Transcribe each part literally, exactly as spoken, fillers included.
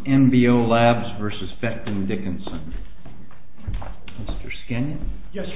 M B O Labs versus Becton Dickinson. Mister Skenyon? Yes,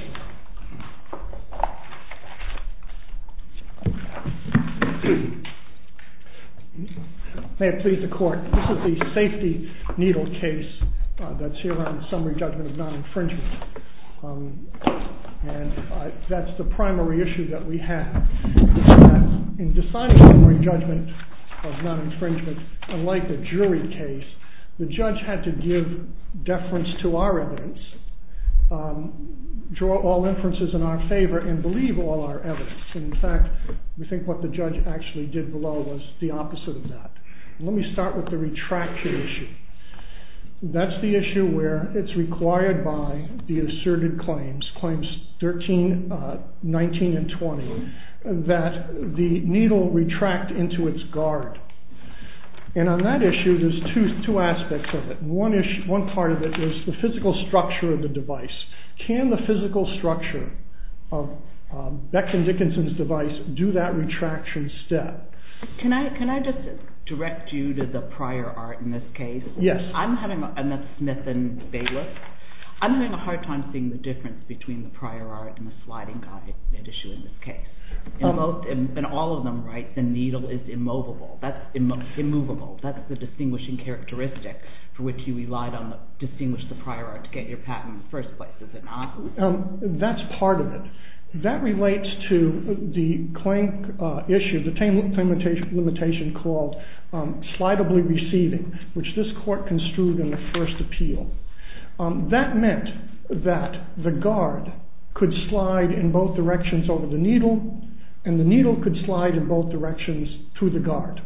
may it please the court. This is the safety needle case uh, that's here on summary judgment of non-infringement. Um, and uh, that's the primary issue that we have. That in deciding summary judgment of non-infringement, unlike the jury case, the judge had to give deference to our evidence, um, draw all inferences in our favor, and believe all our evidence. And in fact, we think what the judge actually did below was the opposite of that. Let me start with the retraction issue. That's the issue where it's required by the asserted claims, claims thirteen, uh, nineteen, and twenty, that the needle retract into its guard. And on that issue, there's two two aspects of it. One issue, one part of it is the physical structure of the device. Can the physical structure of um, Becton Dickinson's device do that retraction step? Can I can I just direct you to the prior art in this case? Yes. I'm having, a, and that's Smith and Bayless. I'm having a hard time seeing the difference between the prior art and the sliding guide at issue in this case. In um, both, in, in all of them, right, the needle is immovable. That's Im- immovable. That's the distinguishing characteristic for which you relied on to distinguish the prior art to get your patent in the first place, is it not? Um, that's part of it. That relates to the claim uh, issue, the claim limitation, limitation called um, slidably receiving, which this court construed in the first appeal. Um, that meant that the guard could slide in both directions over the needle, and the needle could slide in both directions through the guard.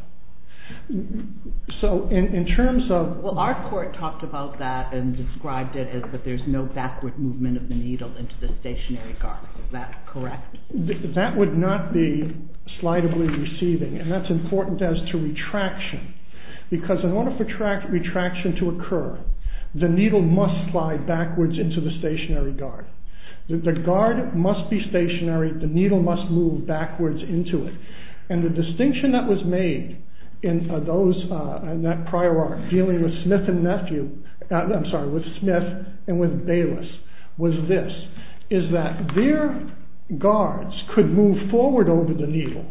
So in, in terms of... Well, our court talked about that and described it as that there's no backward movement of the needle into the stationary guard. Is that correct? Th- that would not be slidably receiving, and that's important as to retraction. Because in order for tra- retraction to occur, the needle must slide backwards into the stationary guard. The, the guard must be stationary, the needle must move backwards into it. And the distinction that was made in uh, those uh, in that prior art dealing with Smith and Nephew, uh, I'm sorry, with Smith and with Bayless, was this, is that their guards could move forward over the needle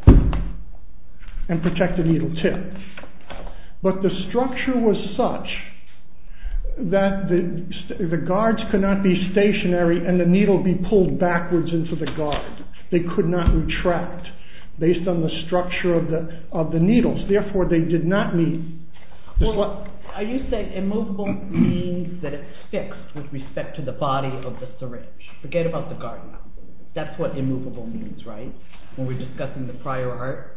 and protect the needle tip. But the structure was such that the, the guards could not be stationary and the needle be pulled backwards into the guard. They could not retract based on the structure of the of the needles. Therefore, they did not meet. Well, are you saying immovable means that it's fixed with respect to the body of the syringe? Forget about the guard now. That's what immovable means, right? When we're discussing the prior art?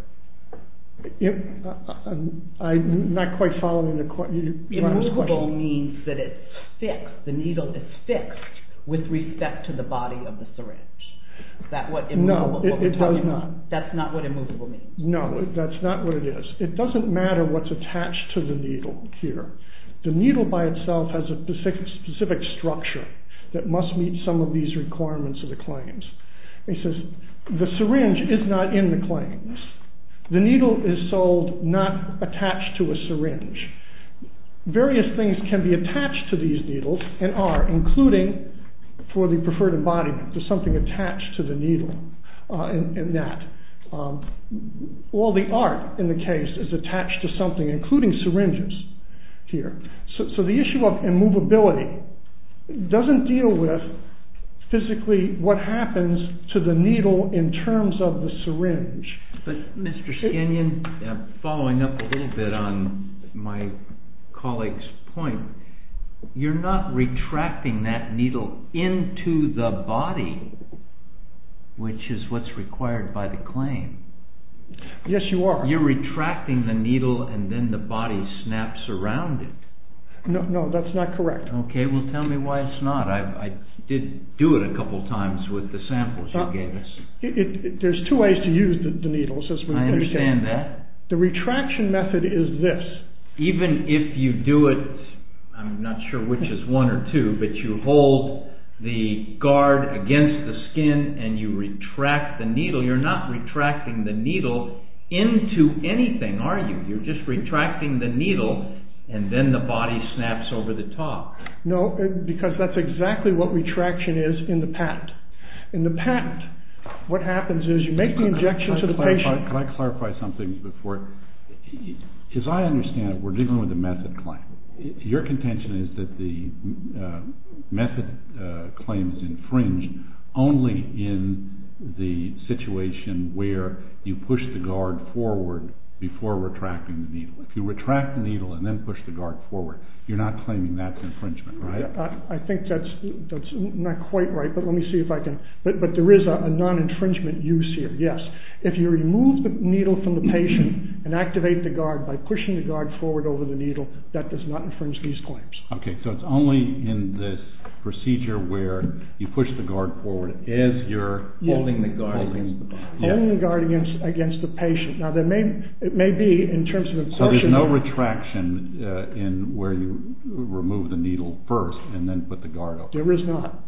It, uh, I'm not quite following the question. Immovable means that it's fixed. The needle is fixed with respect to the body of the syringe. Is that what immovable No, it, it does not. About? That's not what immovable means. No, that's not what it is. It doesn't matter what's attached to the needle here. The needle by itself has a specific, specific structure that must meet some of these requirements of the claims. He says the syringe is not in the claims. The needle is sold not attached to a syringe. Various things can be attached to these needles and are, including for the preferred embodiment. There's something attached to the needle uh, in, in that. Um, all the art in the case is attached to something, including syringes here. So, so the issue of immovability doesn't deal with physically what happens to the needle in terms of the syringe. But Mister Skenyon, uh, following up a little bit on my colleague's point, you're not retracting that needle into the body, which is what's required by the claim. Yes, you are. You're retracting the needle and then the body snaps around it. No, no, that's not correct. Okay, well tell me why it's not. I, I did do it a couple times with the samples you uh, gave us. It, it, it, there's two ways to use the, the needles, as we I understand indicated. that. The retraction method is this. Even if you do it, I'm not sure which is one or two, but you hold the guard against the skin and you retract the needle, you're not retracting the needle into anything, are you? You're just retracting the needle and then the body snaps over the top. No, because that's exactly what retraction is in the patent. In the patent, what happens is you make the injection to the patient. Can I clarify something before? As I understand it, we're dealing with a method claim. Your contention is that the uh, method uh, claim is infringed only in the situation where you push the guard forward before retracting the needle. If you retract the needle and then push the guard forward, you're not claiming that's infringement, right? I, I think that's that's not quite right, but let me see if I can. But but there is a, a non-infringement use here, yes. If you remove the needle from the patient and activate the guard by pushing the guard forward over the needle, that does not infringe these claims. Okay, so it's only in this procedure where you push the guard forward as you're yeah. holding the guard holding, against the body. Holding yeah. the guard against against the patient. Now there may it may be in terms of So there's portion, no retraction uh, in where you remove the needle first and then put the guard over. There is not.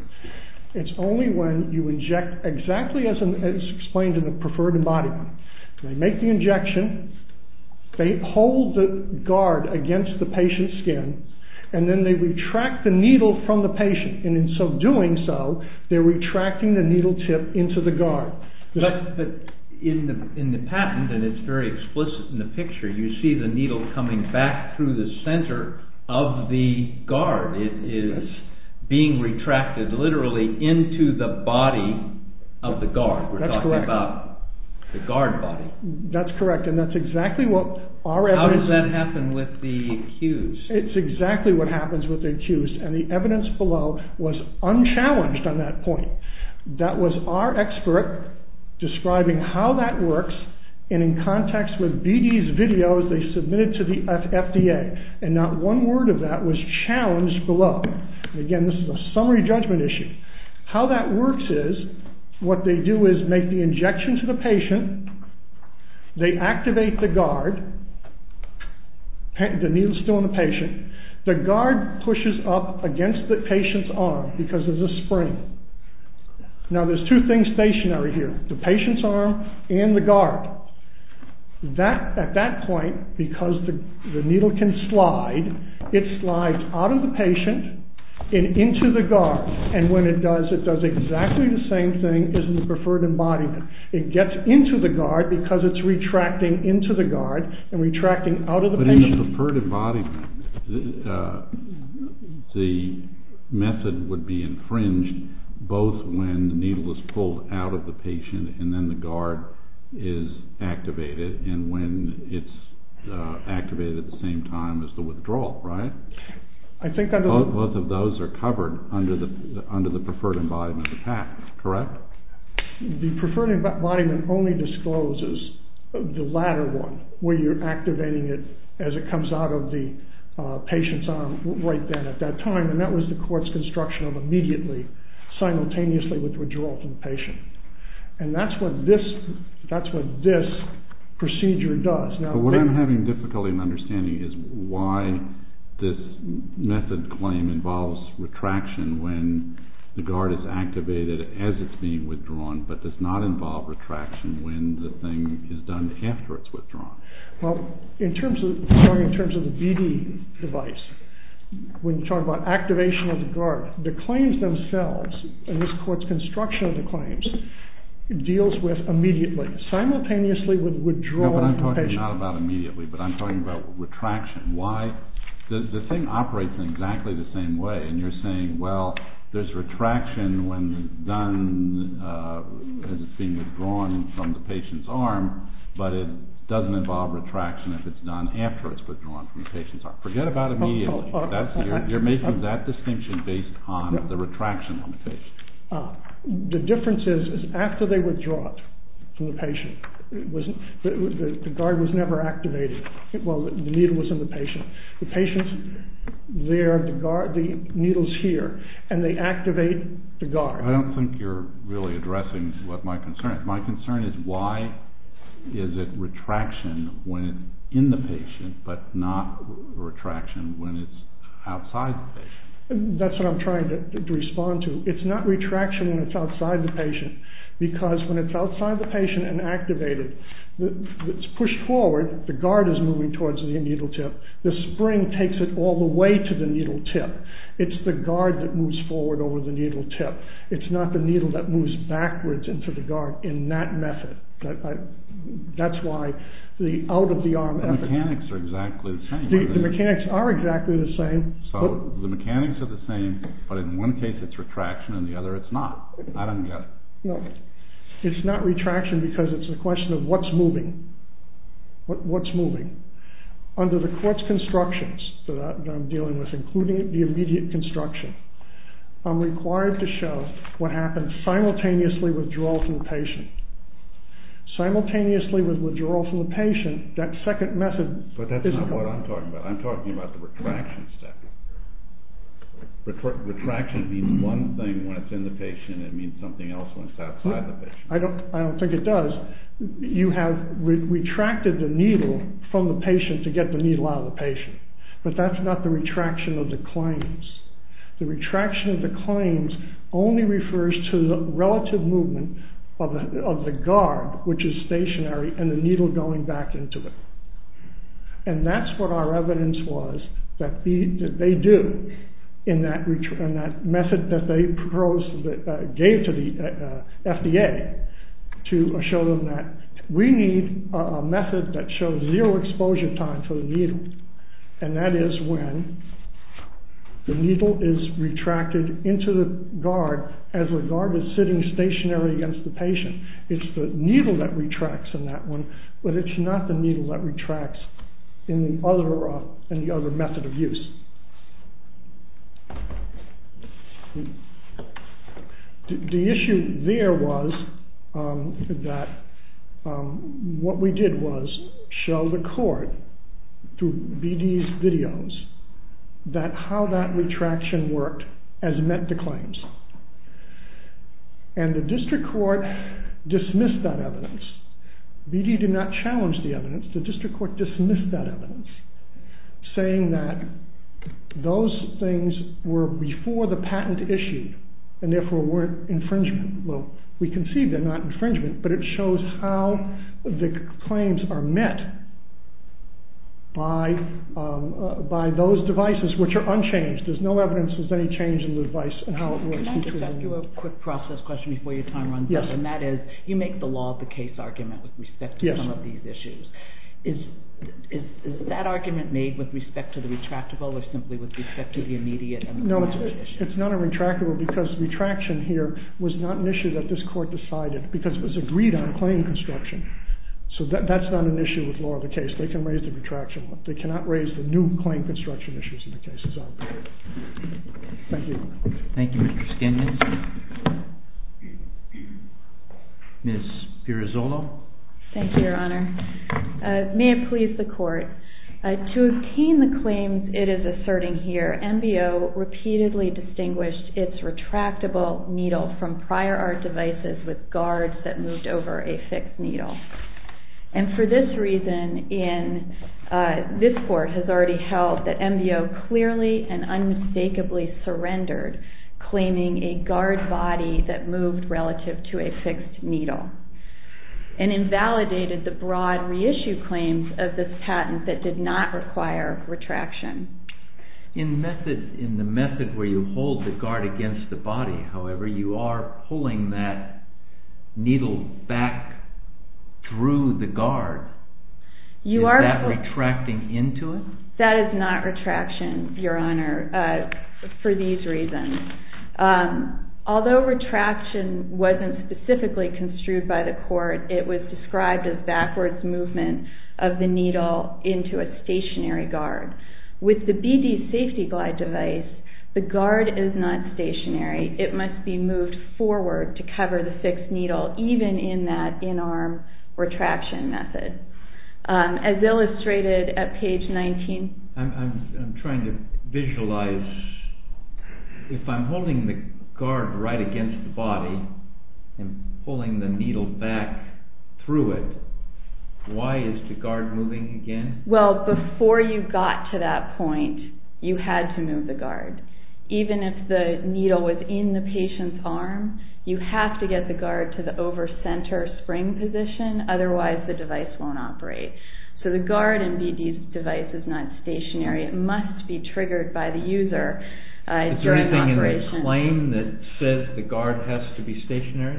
It's only when you inject exactly as, in, as explained in the preferred embodiment. They make the injection, they hold the guard against the patient's skin, and then they retract the needle from the patient. And in so doing so, they're retracting the needle tip into the guard. But, but in the in the patent, and it's very explicit in the picture, you see the needle coming back through the center of the guard. It is being retracted literally into the body of the guard. We're That's talking correct. about the guard body. That's correct, and that's exactly what our How evidence... does that happen with the accused? It's exactly what happens with the accused, and the evidence below was unchallenged on that point. That was our expert describing how that works, and in context with B D's videos they submitted to the F D A, and not one word of that was challenged below. And again, this is a summary judgment issue. How that works is, what they do is make the injection to the patient, they activate the guard, the needle's still in the patient, the guard pushes up against the patient's arm because there's a spring. Now there's two things stationary here, the patient's arm and the guard. That, at that point, because the, the needle can slide, it slides out of the patient and into the guard. And when it does, it does exactly the same thing as in the preferred embodiment. It gets into the guard because it's retracting into the guard and retracting out of the but patient. But in the preferred embodiment, uh, the method would be infringed both when the needle is pulled out of the patient and then the guard is activated, and when it's uh, activated at the same time as the withdrawal, right? I think under both, both of those are covered under the under the preferred embodiment of the patent, correct? The preferred embodiment only discloses the latter one, where you're activating it as it comes out of the uh, patient's arm right then at that time, and that was the court's construction of immediately, simultaneously with withdrawal from the patient. And that's what this that's what this procedure does. Now, but what I'm having difficulty in understanding is why this method claim involves retraction when the guard is activated as it's being withdrawn, but does not involve retraction when the thing is done after it's withdrawn. Well, in terms of sorry, in terms of the B D device, when you talk about activation of the guard, the claims themselves, and this court's construction of the claims, deals with immediately, simultaneously with withdrawal no, but I'm from the talking patient. not about immediately, but I'm talking about retraction. Why? The, the thing operates in exactly the same way, and you're saying, well, there's retraction when it's done uh, as it's being withdrawn from the patient's arm, but it doesn't involve retraction if it's done after it's withdrawn from the patient's arm. Forget about immediately. Oh, oh, oh, That's, you're, you're making that distinction based on no. the retraction limitation. Uh, the difference is, is after they withdraw it from the patient, it was, the, the, the guard was never activated. Well, the, the needle was in the patient. The patient's there, the guard, the needle's here, and they activate the guard. I don't think you're really addressing what my concern is. My concern is why is it retraction when it's in the patient, but not retraction when it's outside the patient? That's what I'm trying to, to respond to. It's not retraction when it's outside the patient, because when it's outside the patient and activated, the, it's pushed forward, the guard is moving towards the needle tip. The spring takes it all the way to the needle tip. It's the guard that moves forward over the needle tip. It's not the needle that moves backwards into the guard in that method. That, I, that's why the out-of-the-arm the effort... The mechanics are exactly the same. The, the mechanics are exactly the same. So the mechanics are the same, but in one case it's retraction and the other it's not. I don't get it. No, it's not retraction because it's a question of what's moving. What, what's moving? Under the court's constructions that, I, that I'm dealing with, including the immediate construction, I'm required to show what happens simultaneously with withdrawal from the patient. Simultaneously with withdrawal from the patient, that second method... But that's not what I'm talking about. I'm talking about the retraction step. Retra- retraction means one thing when it's in the patient, it means something else when it's outside the patient. I don't, I don't think it does. You have re- retracted the needle from the patient to get the needle out of the patient. But that's not the retraction of the claims. The retraction of the claims only refers to the relative movement of the, of the guard, which is stationary, and the needle going back into it. And that's what our evidence was that, the, that they do in that, retra- in that method that they proposed, uh, gave to the uh, F D A to show them that we need a, a method that shows zero exposure time for the needle. And that is when the needle is retracted into the guard as the guard is sitting stationary against the patient. It's the needle that retracts in that one, but it's not the needle that retracts in the other uh, in the other method of use. The, the issue there was um, that um, what we did was show the court through B D's videos that how that retraction worked as met the claims. And the district court dismissed that evidence. B D did not challenge the evidence. The district court dismissed that evidence, saying that those things were before the patent issued and therefore weren't infringement. Well, we concede they're not infringement, but it shows how the claims are met by um, uh, by those devices, which are unchanged. There's no evidence there's any change in the device and how it works. Can I just ask you a quick process question before your time runs yes. out? And that is, you make the law of the case argument with respect to yes. some of these issues. Is, is is that argument made with respect to the retractable or simply with respect to the immediate and the no, it's, issue? it's not a retractable because retraction here was not an issue that this court decided because it was agreed on claim construction. So that, that's not an issue with law of the case. They can raise the retraction one. They cannot raise the new claim construction issues in the cases out there. Thank you. Thank you, Mister Skenyon. Miz Pirazzolo. Thank you, Your Honor. Uh, may it please the court. Uh, to obtain the claims it is asserting here, M B O repeatedly distinguished its retractable needle from prior art devices with guards that moved over a fixed needle. And for this reason, in uh, this court has already held that M B O clearly and unmistakably surrendered, claiming a guard body that moved relative to a fixed needle, and invalidated the broad reissue claims of this patent that did not require retraction. In method, in the method where you hold the guard against the body, however, you are pulling that needle back through the guard. You is are that retracting into it? That is not retraction, Your Honor, uh, for these reasons. Um, although retraction wasn't specifically construed by the court, it was described as backwards movement of the needle into a stationary guard. With the B D safety glide device, the guard is not stationary. It must be moved forward to cover the fixed needle, even in that in-arm retraction method. Um, as illustrated at page nineteen. I'm, I'm, I'm trying to visualize, if I'm holding the guard right against the body and pulling the needle back through it, why is the guard moving again? Well, before you got to that point, you had to move the guard. even if the needle was in the patient's arm, you have to get the guard to the over-center spring position, otherwise the device won't operate. So the guard in B D's device is not stationary. It must be triggered by the user uh, during operation. Is there anything in the claim that says the guard has to be stationary?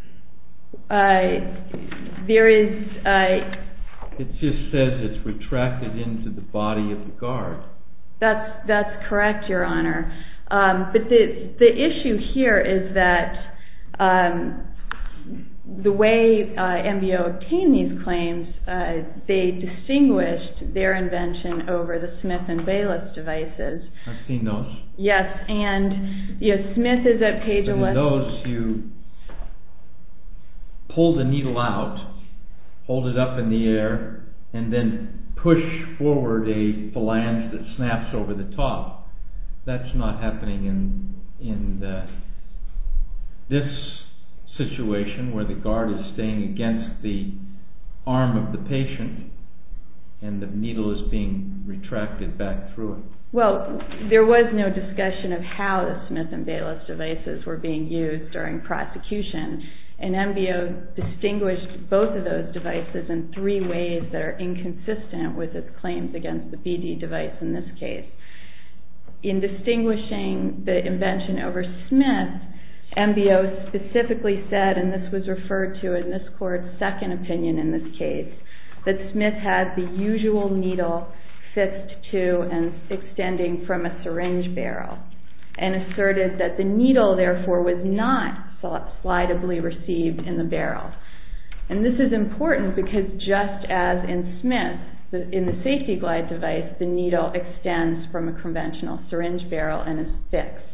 Uh, there is... Uh, it just says it's retracted into the body of the guard. That's that's correct, Your Honor. Um, but the the issue here is that um, the way uh, M B O obtained these claims, uh, they distinguished their invention over the Smith and Bayless devices. I've seen those. Yes, and you know, Smith is at page but eleven. In those, you pull the needle out, hold it up in the air, and then push forward a phalange that snaps over the top. That's not happening in in the, this situation where the guard is staying against the arm of the patient and the needle is being retracted back through it. Well, there was no discussion of how the Smith and Bayless devices were being used during prosecution, and M B O distinguished both of those devices in three ways that are inconsistent with its claims against the B D device in this case. In distinguishing the invention over Smith, M B O specifically said, and this was referred to in this court's second opinion in this case, that Smith had the usual needle fixed to and extending from a syringe barrel, and asserted that the needle therefore was not slidably received in the barrel. And this is important because just as in Smith, the, in the Safety Glide device, the needle extends from a conventional syringe barrel and is fixed.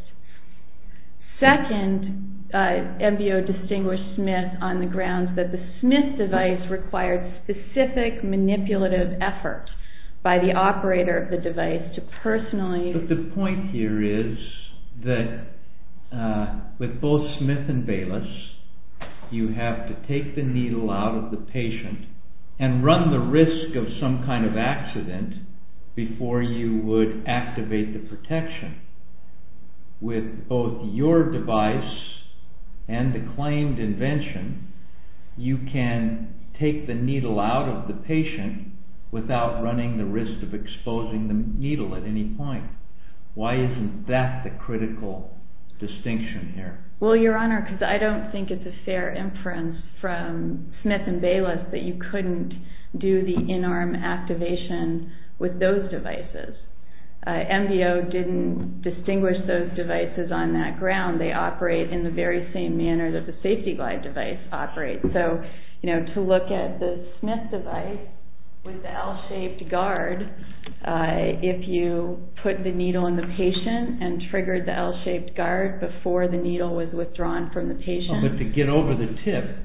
Second, uh, M B O distinguished Smith on the grounds that the Smith device required specific manipulative effort by the operator of the device to personally... But the point here is that uh, with both Smith and Bayless, you have to take the needle out of the patient and run the risk of some kind of accident before you would activate the protection. With both your device and the claimed invention, you can take the needle out of the patient without running the risk of exposing the needle at any point. Why isn't that the critical distinction here? Well, Your Honor, because I don't think it's a fair inference from Smith and Bayless that you couldn't do the in-arm activation with those devices. Uh, M B O didn't distinguish those devices on that ground. They operate in the very same manner that the Safety Glide device operates. So, you know, to look at the Smith device with the L-shaped guard, uh, if you put the needle in the patient and triggered the L-shaped guard before the needle was withdrawn from the patient... Oh, but to get over the tip,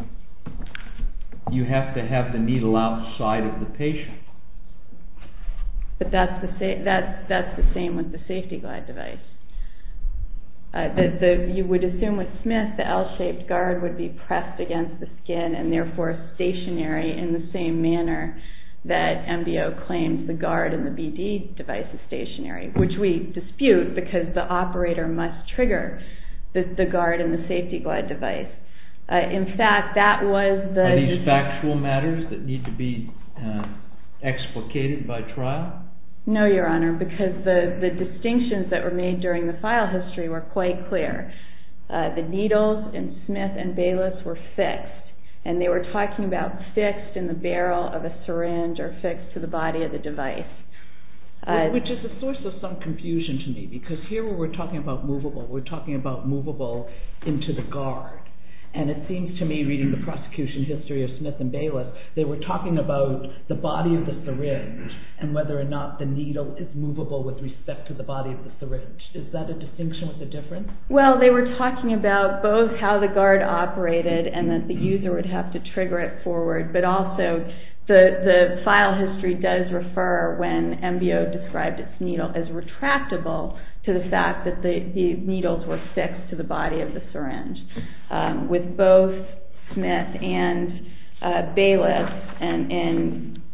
you have to have the needle outside of the patient. But that's the, sa- that's, that's the same with the Safety Glide device. Uh, the, the, you would assume with Smith the L-shaped guard would be pressed against the skin and therefore stationary in the same manner that M B O claims the guard in the B D device is stationary, which we dispute because the operator must trigger the, the guard in the Safety Glide device. Uh, in fact, that was the... Are these factual matters that need to be uh, explicated by trial? No, Your Honor, because the, the distinctions that were made during the file history were quite clear. Uh, the needles in Smith and Bayless were fixed, and they were talking about fixed in the barrel of a syringe or fixed to the body of the device. Uh, Which is a source of some confusion to me, because here when we're talking about movable, we're talking about movable into the guard. And it seems to me, reading the prosecution history of Smith and Bayless, they were talking about the body of the syringe and whether or not the needle is movable with respect to the body of the syringe. Is that a distinction with a difference? Well, they were talking about both how the guard operated and that the user would have to trigger it forward, but also the, the file history does refer, when M B O described its needle as retractable, to the fact that the, the needles were fixed to the body of the syringe. Um, with both Smith and uh, Bayless, and, and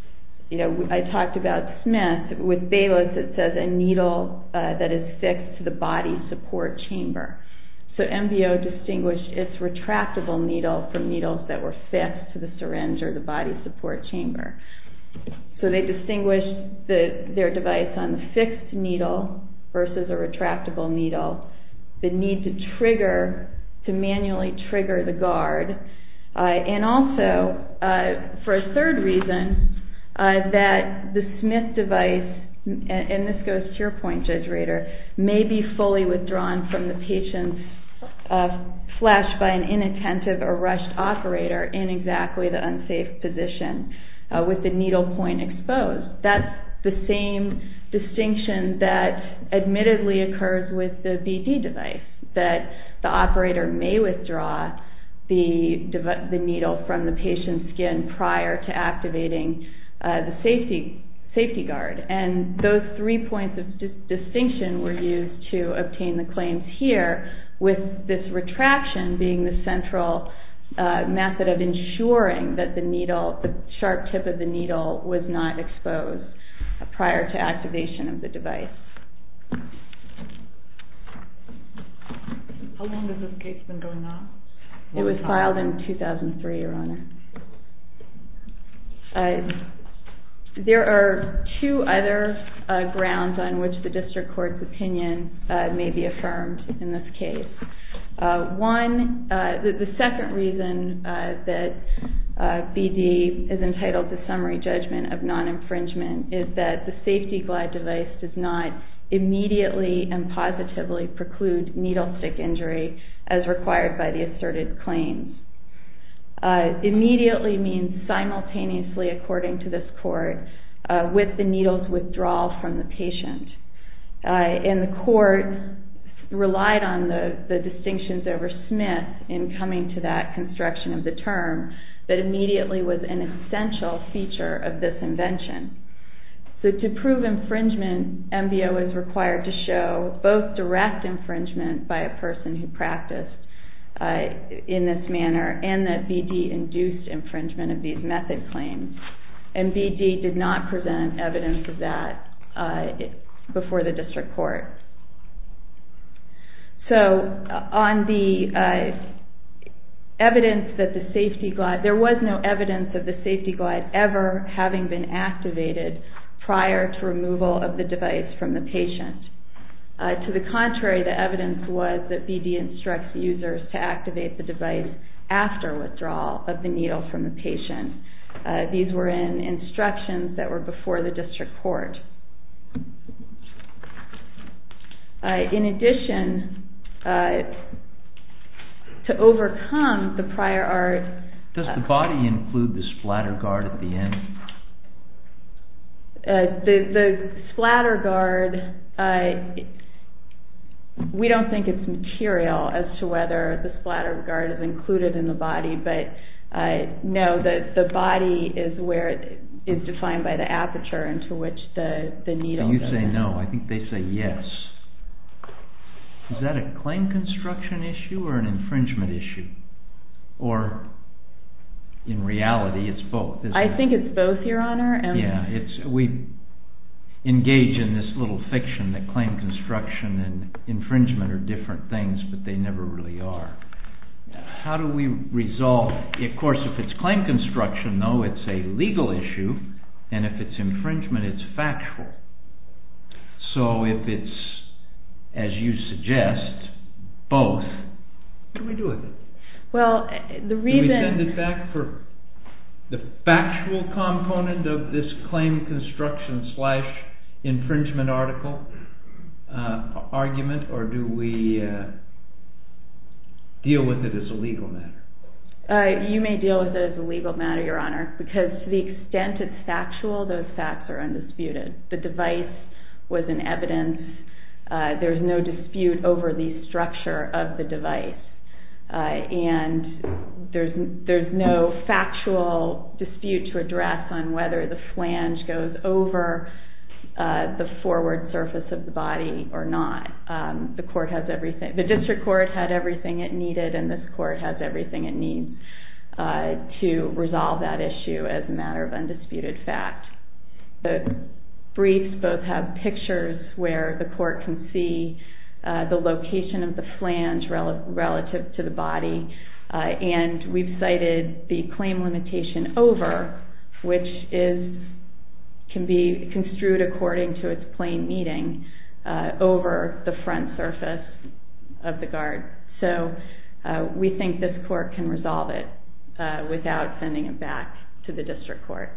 you know, I talked about Smith. With Bayless, it says a needle uh, that is fixed to the body support chamber. So M B O distinguished its retractable needle from needles that were fixed to the syringe or the body support chamber. So they distinguished the, their device on the fixed needle versus a retractable needle, the need to trigger, to manually trigger the guard, uh, and also, uh, for a third reason, uh, that the Smith device, and, and this goes to your point, Judge Rader, may be fully withdrawn from the patient's uh, flesh by an inattentive or rushed operator in exactly the unsafe position uh, with the needle point exposed. That's the same distinction that admittedly occurs with the B D device, that the operator may withdraw the, the needle from the patient's skin prior to activating uh, the safety safety guard. And those three points of dis- distinction were used to obtain the claims here, with this retraction being the central uh, method of ensuring that the needle, the sharp tip of the needle, was not exposed uh, prior to activation of the device. How long has this case been going on? It was filed in two thousand three, Your Honor. Uh, there are two other uh, grounds on which the district court's opinion uh, may be affirmed in this case. Uh, one, uh, the, the second reason uh, that uh, B D is entitled to summary judgment of non-infringement is that the Safety Glide device does not immediately and positively preclude needle stick injury as required by the asserted claims. Uh, immediately means simultaneously, according to this court, uh, with the needle's withdrawal from the patient. Uh, and the court relied on the, the distinctions over Smith in coming to that construction of the term, that immediately was an essential feature of this invention. So to prove infringement, M B O is required to show both direct infringement by a person who practiced Uh, in this manner, and that B D induced infringement of these method claims. And B D did not present evidence of that uh, before the district court. So uh, on the uh, evidence that the Safety Glide, there was no evidence of the Safety Glide ever having been activated prior to removal of the device from the patient. Uh, to the contrary, the evidence was that B D instructs users to activate the device after withdrawal of the needle from the patient. Uh, these were in instructions that were before the district court. Uh, in addition, uh, to overcome the prior art... Does the body include the splatter guard at the end? Uh, the, the splatter guard... Uh, We don't think it's material as to whether the splatter guard is included in the body, but uh, no, the, the body is where it is defined by the aperture into which the, the needle so you goes say in. no. I think they say yes. Is that a claim construction issue or an infringement issue? Or in reality, it's both, isn't I it? think it's both, Your Honor. And yeah, it's we engage in this little fiction that claim construction and infringement are different things, but they never really are. How do we resolve? Of course, if it's claim construction, though, it's a legal issue, and if it's infringement, it's factual. So if it's, as you suggest, both, what do we do with it? Well, the reason... Do we send it back for the factual component of this claim construction slash infringement article uh, argument, or do we uh, deal with it as a legal matter? Uh, you may deal with it as a legal matter, Your Honor, because to the extent it's factual, those facts are undisputed. The device was in evidence. Uh, there's no dispute over the structure of the device. Uh, and there's there's no factual dispute to address on whether the flange goes over Uh, the forward surface of the body or not. Um, the court has everything. The district court had everything it needed, and this court has everything it needs uh, to resolve that issue as a matter of undisputed fact. The briefs both have pictures where the court can see uh, the location of the flange rel- relative to the body, uh, and we've cited the claim limitation over, which is can be construed according to its plain meaning uh, over the front surface of the guard. So uh, we think this court can resolve it uh, without sending it back to the district court.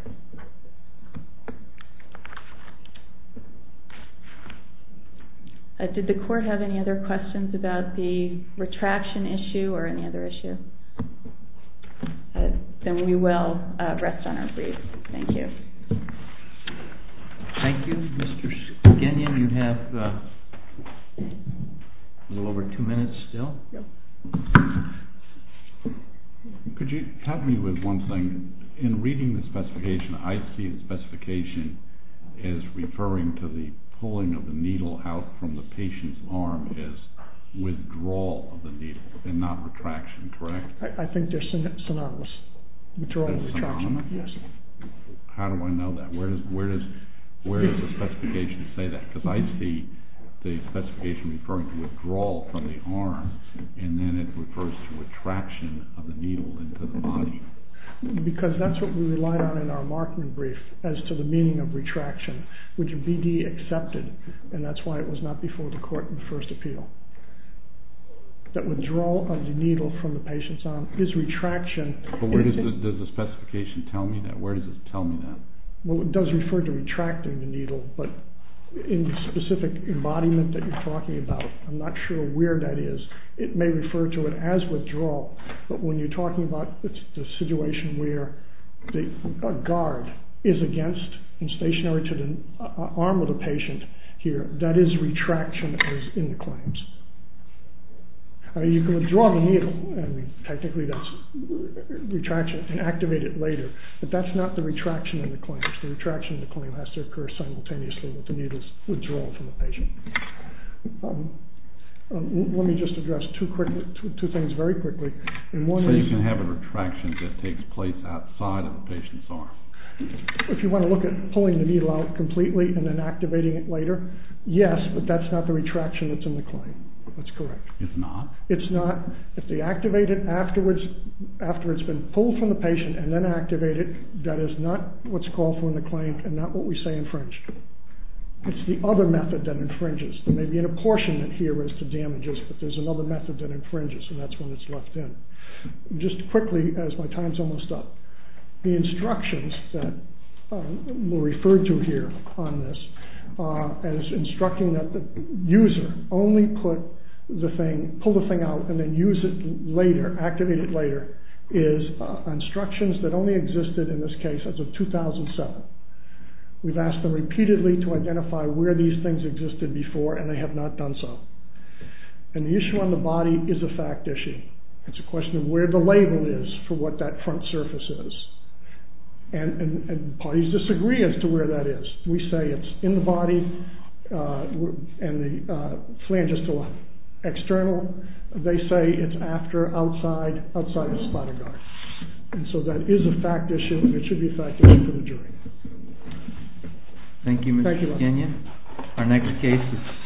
Uh, did the court have any other questions about the retraction issue or any other issue? Uh, then we will uh, rest on our briefs. Thank you. Thank you. Mister Skenyon, you have uh, a little over two minutes still. Yep. Could you help me with one thing? In reading the specification, I see the specification as referring to the pulling of the needle out from the patient's arm as withdrawal of the needle and not retraction, correct? I, I think they're syn- synonymous. Withdrawal and retraction. Synonymous? Yes. How do I know that? Where does where does where does the specification say that? Because I see the specification referring to withdrawal from the arm, and then it refers to retraction of the needle into the body. Because that's what we relied on in our marking brief as to the meaning of retraction, which B D accepted, and that's why it was not before the court in the first appeal. That withdrawal of the needle from the patient's arm is retraction. But where does the, does the specification tell me that? Where does it tell me that? Well, it does refer to retracting the needle, but in the specific embodiment that you're talking about, I'm not sure where that is. It may refer to it as withdrawal, but when you're talking about it's the situation where the guard is against and stationary to the uh, arm of the patient here, that is retraction as in the claims. I mean, you can withdraw the needle, and technically that's retraction, and activate it later, but that's not the retraction in the claims. The retraction in the claim has to occur simultaneously with the needle's withdrawal from the patient. Um, um, let me just address two, quick, two, two things very quickly. And one so is, you can have a retraction that takes place outside of the patient's arm. If you want to look at pulling the needle out completely and then activating it later, yes, but that's not the retraction that's in the claim. That's correct. It's not? It's not. If they activate it afterwards, after it's been pulled from the patient and then activated, that is not what's called for in the claim and not what we say infringed. It's the other method that infringes. There may be an apportionment here as to damages, but there's another method that infringes, and that's when it's left in. Just quickly, as my time's almost up, the instructions that um, were referred to here on this uh, as instructing that the user only put the thing, pull the thing out and then use it later, activate it later, is uh, instructions that only existed in this case as of two thousand seven. We've asked them repeatedly to identify where these things existed before, and they have not done so. And the issue on the body is a fact issue. It's a question of where the label is for what that front surface is. And, and, and parties disagree as to where that is. We say it's in the body, uh, and the uh, flange is still external. They say it's after, outside, outside the splatter guard. And so that is a fact issue, and it should be a fact issue for the jury. Thank you, Mister Thank you, Skenyon. Our next case is